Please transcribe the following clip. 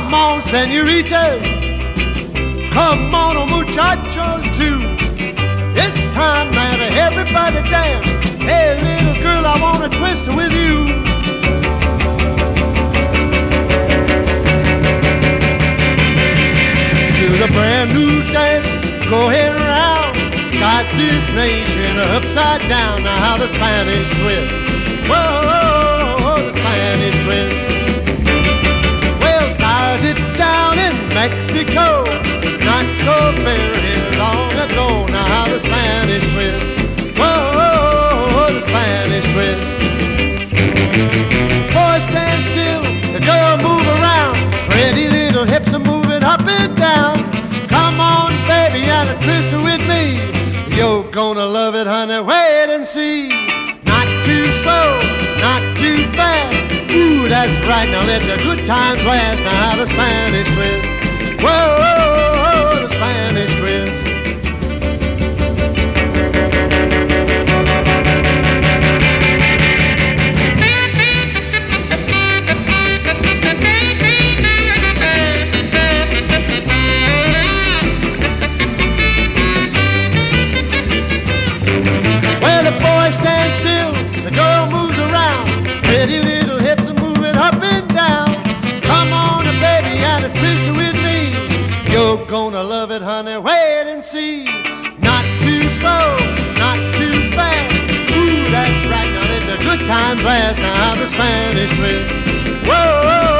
Come on, senoritas. Come on, oh, muchachos, too. It's time now to everybody dance. Hey, little girl, I wanna twist with you. To the brand new dance, go ahead round. Got this nation upside down. Now how the Spanish twist. Whoa, the Spanish twist. Well, started down in Mexico, not so very long ago. Now how the Spanish twist. Whoa, the Spanish twist. Boy, stand still, the girl move around. Pretty little hips are moving up and down. Come on, baby, and twist with me. You're gonna love it, honey, wait and see. Not too slow, not too fast. Ooh, that's right, now let the good times last. Now how the Spanish twist. Whoa, the Spanish twist. Well, the boy stands still, the girl moves around. Pretty little hips are moving up and down. Come on, baby, and twist with me. You're gonna love it, honey, wait and see. Not too slow, not too fast. Ooh, that's right, now let the good times last. Now how the Spanish twist. Whoa,